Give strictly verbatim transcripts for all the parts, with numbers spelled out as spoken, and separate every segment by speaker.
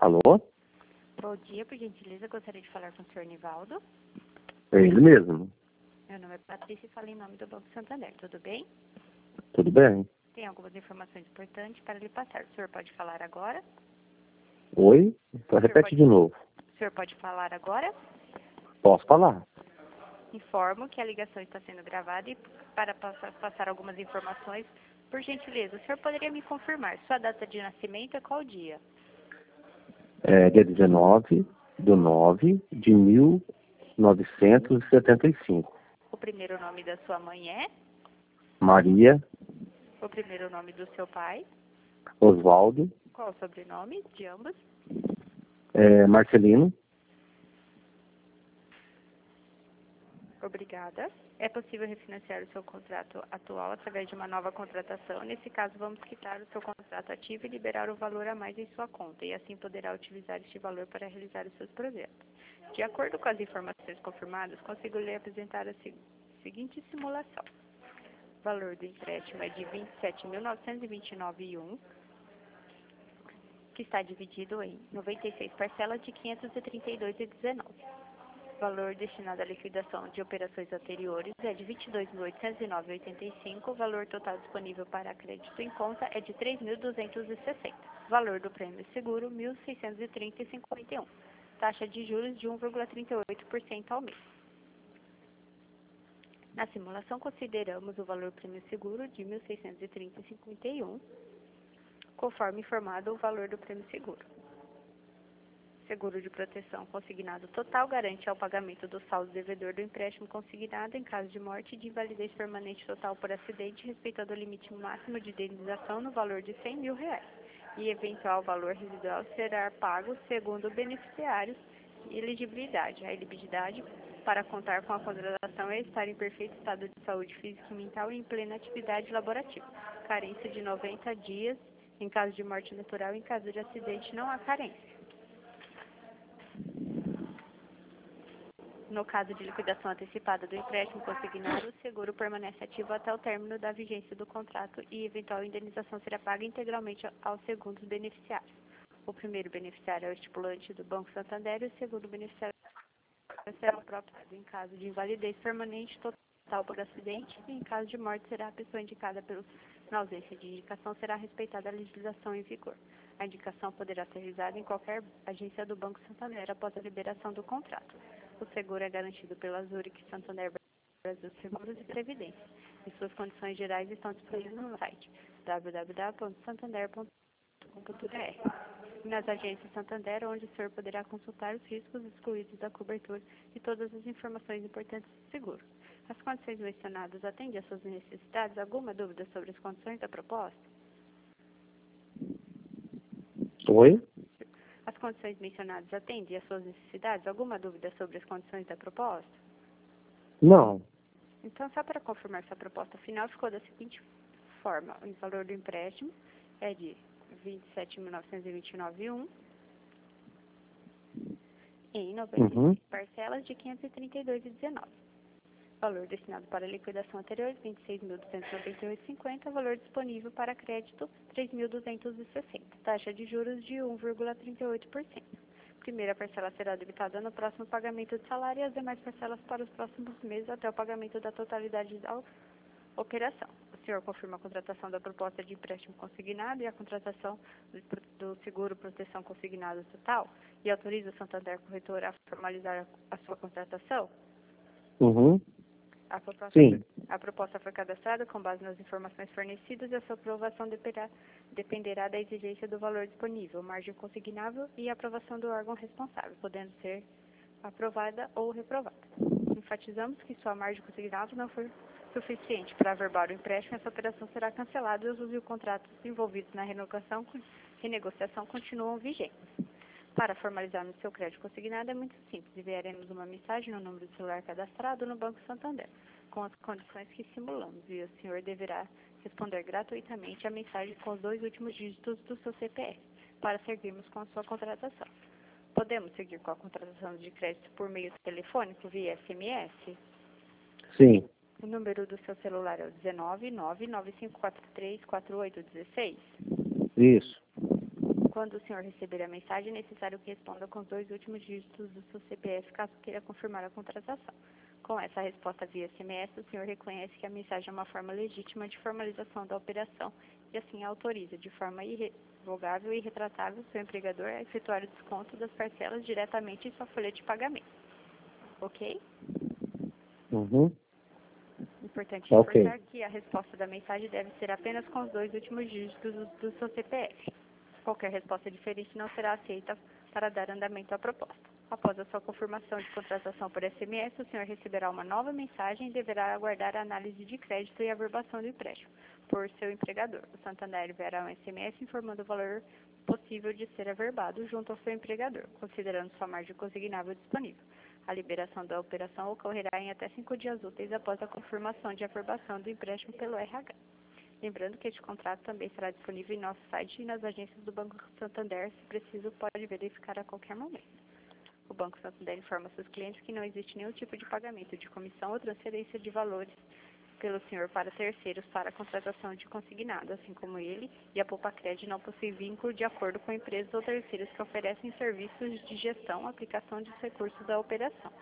Speaker 1: Alô?
Speaker 2: Bom dia, por gentileza, gostaria de falar com o senhor Nivaldo.
Speaker 1: É ele mesmo.
Speaker 2: Meu nome é Patrícia e falo em nome do Banco Santander, tudo bem?
Speaker 1: Tudo bem?
Speaker 2: Tem algumas informações importantes para lhe passar. O senhor pode falar agora?
Speaker 1: Oi? Então repete
Speaker 2: pode...
Speaker 1: de novo.
Speaker 2: O senhor pode falar agora?
Speaker 1: Posso falar?
Speaker 2: Informo que a ligação está sendo gravada e para passar, passar algumas informações, por gentileza, o senhor poderia me confirmar sua data de nascimento e qual dia?
Speaker 1: É dia dezenove de nove de mil novecentos e setenta e cinco.
Speaker 2: O primeiro nome da sua mãe é?
Speaker 1: Maria
Speaker 2: O primeiro nome do seu pai?
Speaker 1: Oswaldo
Speaker 2: Qual o sobrenome de ambos?
Speaker 1: é, Marcelino.
Speaker 2: Obrigada. É possível refinanciar o seu contrato atual através de uma nova contratação. Nesse caso, vamos quitar o seu contrato ativo e liberar o valor a mais em sua conta, e assim poderá utilizar este valor para realizar os seus projetos. De acordo com as informações confirmadas, consigo lhe apresentar a se- seguinte simulação. O valor do empréstimo é de vinte e sete mil novecentos e vinte e nove vírgula um, que está dividido em noventa e seis parcelas de quinhentos e trinta e dois vírgula dezenove. O valor destinado à liquidação de operações anteriores é de vinte e dois mil oitocentos e nove vírgula oitenta e cinco. O valor total disponível para crédito em conta é de três mil duzentos e sessenta. O valor do prêmio seguro, mil seiscentos e trinta vírgula cinquenta e um. Taxa de juros de um vírgula trinta e oito por cento ao mês. Na simulação, consideramos o valor prêmio seguro de mil seiscentos e trinta vírgula cinquenta e um, conforme informado o valor do prêmio seguro. Seguro de proteção consignado total garante ao pagamento do saldo devedor do empréstimo consignado em caso de morte e de invalidez permanente total por acidente, respeitando o limite máximo de indenização no valor de cem mil reais. E eventual valor residual será pago segundo o beneficiário e elegibilidade. A elegibilidade para contar com a contratação é estar em perfeito estado de saúde física e mental e em plena atividade laborativa. Carência de noventa dias em caso de morte natural e em caso de acidente não há carência. No caso de liquidação antecipada do empréstimo consignado, o seguro permanece ativo até o término da vigência do contrato e eventual indenização será paga integralmente aos segundos beneficiários. O primeiro beneficiário é o estipulante do Banco Santander e o segundo beneficiário será o próprio. Em caso de invalidez permanente total por acidente e em caso de morte será a pessoa indicada pelo. Na ausência de indicação será respeitada a legislação em vigor. A indicação poderá ser realizada em qualquer agência do Banco Santander após a liberação do contrato. O seguro é garantido pela Zurich Santander Brasil Seguros e Previdência. E suas condições gerais estão disponíveis no site w w w ponto santander ponto com ponto b r. Nas agências Santander, onde o senhor poderá consultar os riscos excluídos da cobertura e todas as informações importantes do seguro. As condições mencionadas atendem às suas necessidades? Alguma dúvida sobre as condições da proposta?
Speaker 1: Oi?
Speaker 2: As condições mencionadas atendem às suas necessidades? Alguma dúvida sobre as condições da proposta?
Speaker 1: Não.
Speaker 2: Então, só para confirmar sua proposta final, ficou da seguinte forma. O valor do empréstimo é de vinte e sete mil novecentos e vinte e nove vírgula um em noventa e seis
Speaker 1: Uhum.
Speaker 2: parcelas de quinhentos e trinta e dois vírgula dezenove. Valor destinado para liquidação anterior, vinte e seis mil duzentos e noventa e oito vírgula cinquenta. Valor disponível para crédito, três mil duzentos e sessenta. Taxa de juros de um vírgula trinta e oito por cento. Primeira parcela será debitada no próximo pagamento de salário e as demais parcelas para os próximos meses até o pagamento da totalidade da operação. O senhor confirma a contratação da proposta de empréstimo consignado e a contratação do seguro proteção consignado total e autoriza o Santander Corretora a formalizar a sua contratação?
Speaker 1: Uhum.
Speaker 2: A proposta,
Speaker 1: Sim.
Speaker 2: a proposta foi cadastrada com base nas informações fornecidas e a sua aprovação dependerá, dependerá da exigência do valor disponível, margem consignável e aprovação do órgão responsável, podendo ser aprovada ou reprovada. Enfatizamos que sua margem consignável não foi suficiente para averbar o empréstimo, essa operação será cancelada e os usos e contratos envolvidos na renegociação, renegociação continuam vigentes. Para formalizarmos seu crédito consignado é muito simples. Enviaremos uma mensagem no número de celular cadastrado no Banco Santander, com as condições que simulamos, e o senhor deverá responder gratuitamente a mensagem com os dois últimos dígitos do seu C P F, para seguirmos com a sua contratação. Podemos seguir com a contratação de crédito por meio telefônico via S M S?
Speaker 1: Sim.
Speaker 2: O número do seu celular é o um nove nove nove cinco quatro três quatro oito um seis?
Speaker 1: Isso.
Speaker 2: Quando o senhor receber a mensagem, é necessário que responda com os dois últimos dígitos do seu C P F, caso queira confirmar a contratação. Com essa resposta via S M S, o senhor reconhece que a mensagem é uma forma legítima de formalização da operação e assim autoriza, de forma irrevogável e irretratável, seu empregador a efetuar o desconto das parcelas diretamente em sua folha de pagamento. Ok?
Speaker 1: Uhum.
Speaker 2: Importante
Speaker 1: Ok.
Speaker 2: reforçar que a resposta da mensagem deve ser apenas com os dois últimos dígitos do, do seu C P F. Qualquer resposta diferente não será aceita para dar andamento à proposta. Após a sua confirmação de contratação por S M S, o senhor receberá uma nova mensagem e deverá aguardar a análise de crédito e averbação do empréstimo por seu empregador. O Santander enviará um S M S informando o valor possível de ser averbado junto ao seu empregador, considerando sua margem consignável disponível. A liberação da operação ocorrerá em até cinco dias úteis após a confirmação de averbação do empréstimo pelo R H. Lembrando que este contrato também será disponível em nosso site e nas agências do Banco Santander, se preciso, pode verificar a qualquer momento. O Banco Santander informa seus clientes que não existe nenhum tipo de pagamento de comissão ou transferência de valores pelo senhor para terceiros para a contratação de consignado, assim como ele e a Poupacred não possui vínculo de acordo com empresas ou terceiros que oferecem serviços de gestão, aplicação dos recursos da operação.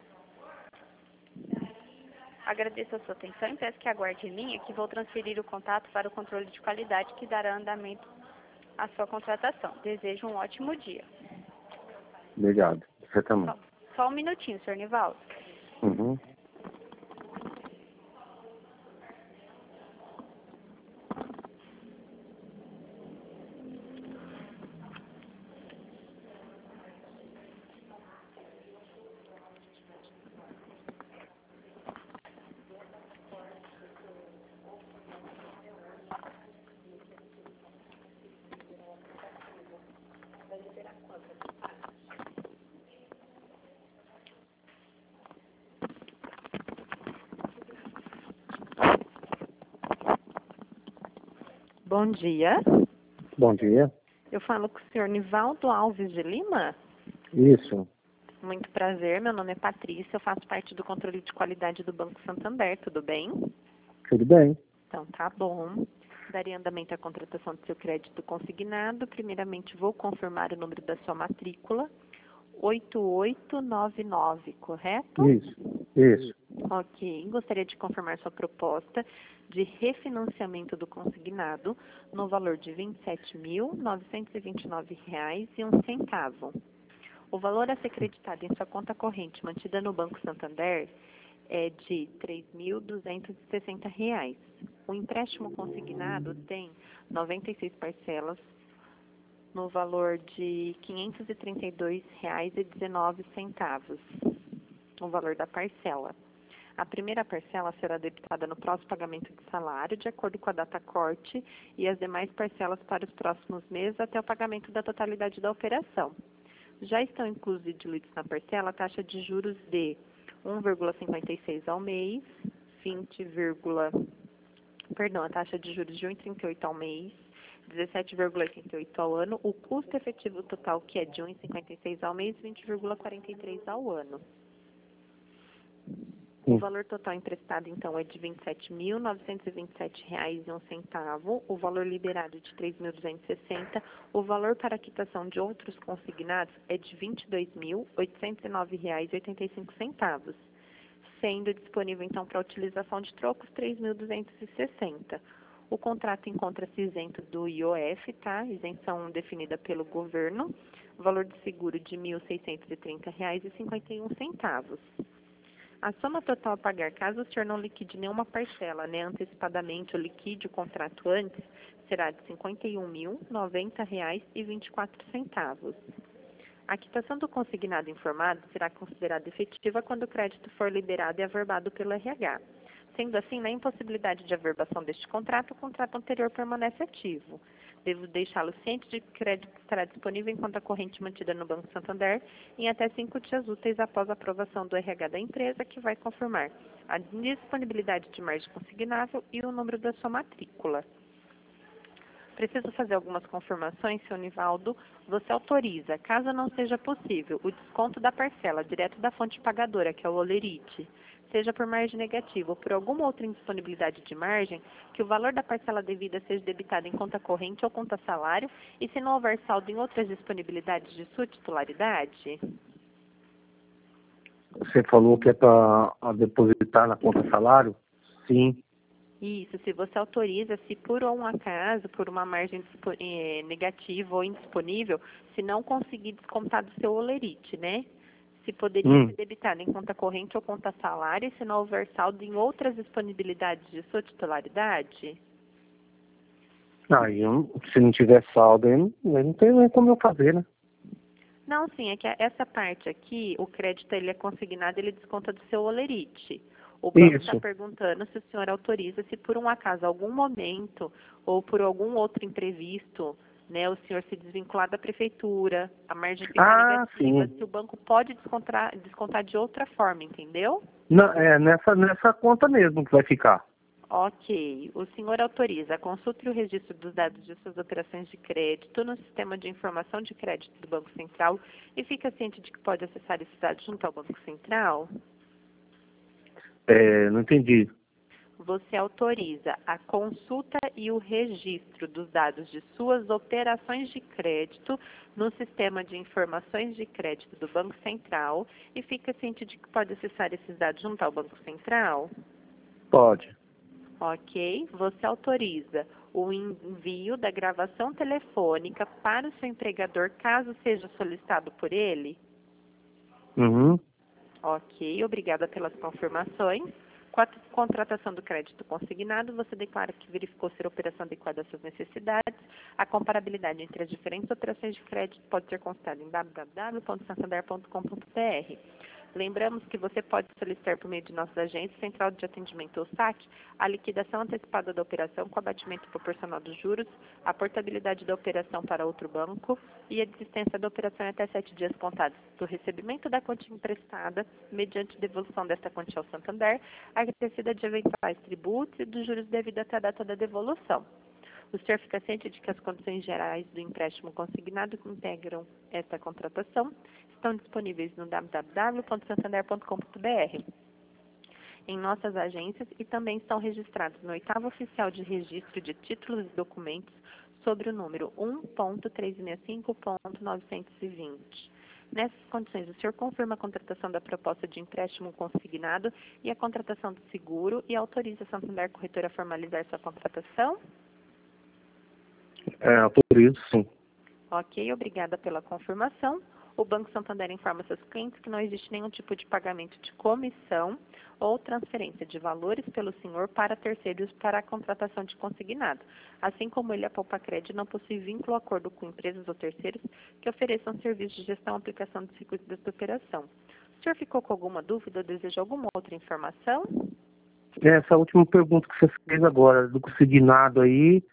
Speaker 2: Agradeço a sua atenção e peço que aguarde em linha que vou transferir o contato para o controle de qualidade que dará andamento à sua contratação. Desejo um ótimo dia.
Speaker 1: Obrigado. Você também.
Speaker 2: Só, só um minutinho, senhor Nivaldo.
Speaker 1: Uhum.
Speaker 3: Bom dia.
Speaker 1: Bom dia.
Speaker 3: Eu falo com o senhor Nivaldo Alves de Lima.
Speaker 1: Isso.
Speaker 3: Muito prazer, meu nome é Patrícia, eu faço parte do controle de qualidade do Banco Santander, tudo bem?
Speaker 1: Tudo bem.
Speaker 3: Então, tá bom. Daria andamento à contratação do seu crédito consignado. Primeiramente, vou confirmar o número da sua matrícula. oito oito nove nove, correto?
Speaker 1: Isso. Isso.
Speaker 3: Ok. Gostaria de confirmar sua proposta de refinanciamento do consignado no valor de vinte e sete mil, novecentos e vinte e nove reais e um centavo. O valor a ser creditado em sua conta corrente mantida no Banco Santander é de três mil duzentos e sessenta reais. O empréstimo consignado tem noventa e seis parcelas no valor de quinhentos e trinta e dois reais e dezenove centavos, o valor da parcela. A primeira parcela será debitada no próximo pagamento de salário, de acordo com a data corte, e as demais parcelas para os próximos meses até o pagamento da totalidade da operação. Já estão inclusos e diluídos na parcela a taxa de juros de um vírgula cinquenta e seis ao mês, vinte, perdão, a taxa de juros de um vírgula trinta e oito ao mês, dezessete vírgula oitenta e oito ao ano, o custo efetivo total, que é de um vírgula cinquenta e seis ao mês, vinte vírgula quarenta e três ao ano. O valor total emprestado, então, é de vinte e sete mil, novecentos e vinte e sete reais e um centavo, o valor liberado de três mil duzentos e sessenta, o valor para a quitação de outros consignados é de vinte e dois mil, oitocentos e nove reais e oitenta e cinco centavos, sendo disponível, então, para utilização de trocos três mil duzentos e sessenta. O contrato encontra-se isento do I O F, tá? Isenção definida pelo governo, valor de seguro de mil seiscentos e trinta reais e cinquenta e um centavos. A soma total a pagar, caso o senhor não liquide nenhuma parcela, né, antecipadamente ou liquide o contrato antes, será de cinquenta e um mil, noventa reais e vinte e quatro centavos. A quitação do consignado informado será considerada efetiva quando o crédito for liberado e averbado pelo R H. Sendo assim, na impossibilidade de averbação deste contrato, o contrato anterior permanece ativo. Devo deixá-lo ciente de que o crédito estará disponível em conta corrente mantida no Banco Santander em até cinco dias úteis após a aprovação do R H da empresa, que vai confirmar a disponibilidade de margem consignável e o número da sua matrícula. Preciso fazer algumas confirmações, senhor Nivaldo. Você autoriza, caso não seja possível, o desconto da parcela direto da fonte pagadora, que é o Olerite, seja por margem negativa ou por alguma outra indisponibilidade de margem, que o valor da parcela devida seja debitado em conta corrente ou conta salário, e se não houver saldo em outras disponibilidades de sua titularidade?
Speaker 1: Você falou que é para depositar na conta salário? Sim.
Speaker 3: Isso, se você autoriza, se por um acaso, por uma margem dispo- eh, negativa ou indisponível, se não conseguir descontar do seu olerite, né? Se poderia
Speaker 1: Hum.
Speaker 3: ser debitado em conta corrente ou conta salário, e se não houver saldo em outras disponibilidades de sua titularidade?
Speaker 1: Aí, eu- se não tiver saldo, aí não, aí não tem nem como eu fazer, né?
Speaker 3: Não, sim, é que essa parte aqui, o crédito ele é consignado, ele desconta do seu olerite. O banco está
Speaker 1: Isso.
Speaker 3: perguntando se o senhor autoriza, se por um acaso, algum momento, ou por algum outro imprevisto, né, o senhor se desvincular da prefeitura, a margem ficar
Speaker 1: Ah,
Speaker 3: negativa,
Speaker 1: sim.
Speaker 3: se o banco pode descontar, descontar de outra forma, entendeu?
Speaker 1: Na, é nessa, nessa conta mesmo que vai ficar.
Speaker 3: Ok. O senhor autoriza a consulta e o registro dos dados de suas operações de crédito no sistema de informação de crédito do Banco Central e fica ciente de que pode acessar esses dados junto ao Banco Central?
Speaker 1: É, não entendi.
Speaker 3: Você autoriza a consulta e o registro dos dados de suas operações de crédito no sistema de informações de crédito do Banco Central e fica ciente de que pode acessar esses dados junto ao Banco Central?
Speaker 1: Pode.
Speaker 3: Ok. Você autoriza o envio da gravação telefônica para o seu empregador, caso seja solicitado por ele?
Speaker 1: Uhum.
Speaker 3: Ok. Obrigada pelas confirmações. Com a contratação do crédito consignado, você declara que verificou ser a operação adequada às suas necessidades. A comparabilidade entre as diferentes operações de crédito pode ser consultada em w w w ponto santander ponto com ponto b r. Lembramos que você pode solicitar por meio de nossos agentes, Central de Atendimento ou S A C, a liquidação antecipada da operação com abatimento proporcional dos juros, a portabilidade da operação para outro banco e a desistência da operação em até sete dias contados do recebimento da quantia emprestada, mediante devolução desta quantia ao Santander, acrescida de eventuais tributos e dos juros devido até a data da devolução. O senhor fica ciente de que as condições gerais do empréstimo consignado que integram esta contratação estão disponíveis no w w w ponto santander ponto com ponto b r, em nossas agências, e também estão registrados no oitavo oficial de registro de títulos e documentos sobre o número um ponto trezentos e sessenta e cinco ponto novecentos e vinte. Nessas condições, o senhor confirma a contratação da proposta de empréstimo consignado e a contratação do seguro e autoriza a Santander Corretora a formalizar sua contratação?
Speaker 1: É, autorizo, sim.
Speaker 3: Ok, obrigada pela confirmação. O Banco Santander informa seus clientes que não existe nenhum tipo de pagamento de comissão ou transferência de valores pelo senhor para terceiros para a contratação de consignado. Assim como ele, a Poupa Crédito não possui vínculo ou acordo com empresas ou terceiros que ofereçam serviços de gestão e aplicação dos recursos desta operação. O senhor ficou com alguma dúvida ou deseja alguma outra informação?
Speaker 1: Essa última pergunta que você fez agora, do consignado aí,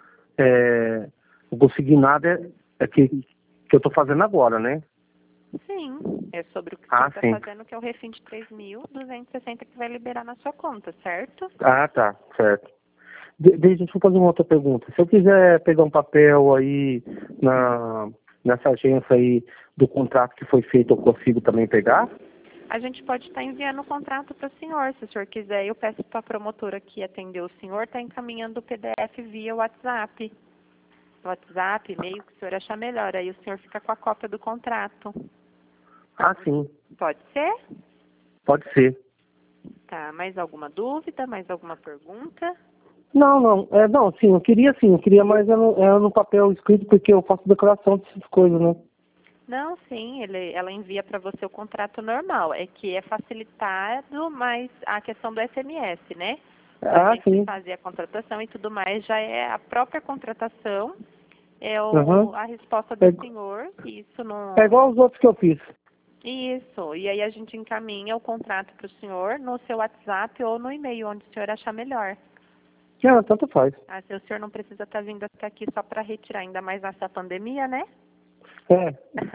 Speaker 1: é, o consignado é, é que, que eu estou fazendo agora, né?
Speaker 3: Sim, é sobre o que
Speaker 1: Ah,
Speaker 3: você
Speaker 1: sim.
Speaker 3: está fazendo, que é o refim de três mil duzentos e sessenta que vai liberar na sua conta, certo?
Speaker 1: Ah, tá, certo. De, de, deixa eu fazer uma outra pergunta. Se eu quiser pegar um papel aí na, nessa agência aí do contrato que foi feito, eu consigo também pegar?
Speaker 3: A gente pode estar enviando o contrato para o senhor, se o senhor quiser. Eu peço para a promotora que atendeu o senhor, está encaminhando o P D F via WhatsApp. WhatsApp, e-mail, que o senhor achar melhor. Aí o senhor fica com a cópia do contrato.
Speaker 1: Ah, sim.
Speaker 3: Pode ser?
Speaker 1: Pode ser.
Speaker 3: Tá, mais alguma dúvida, mais alguma pergunta?
Speaker 1: Não, não. É, não, sim, eu queria sim, eu queria mais é no, é no papel escrito, porque eu faço declaração dessas coisas, né?
Speaker 3: Não, sim, ele, ela envia para você o contrato normal. É que é facilitado, mas a questão do S M S, né?
Speaker 1: Ah,
Speaker 3: A gente
Speaker 1: sim.
Speaker 3: fazer a contratação e tudo mais já é a própria contratação, é o,
Speaker 1: Uhum.
Speaker 3: a resposta do
Speaker 1: É,
Speaker 3: senhor, que isso não...
Speaker 1: é igual aos outros que eu fiz.
Speaker 3: Isso, e aí a gente encaminha o contrato para o senhor no seu WhatsApp ou no e-mail, onde o senhor achar melhor.
Speaker 1: Ah, tanto faz.
Speaker 3: Ah, se o senhor não precisa estar vindo até aqui só para retirar, ainda mais nessa pandemia, né?
Speaker 1: É,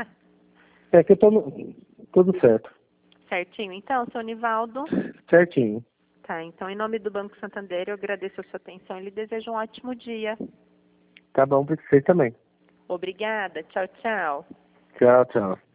Speaker 1: é que eu tô no, tudo certo.
Speaker 3: Certinho. Então, seu Nivaldo.
Speaker 1: Certinho.
Speaker 3: Tá, então, em nome do Banco Santander, eu agradeço a sua atenção e lhe desejo um ótimo dia.
Speaker 1: Tá bom pra você também.
Speaker 3: Obrigada. Tchau, tchau.
Speaker 1: Tchau, tchau.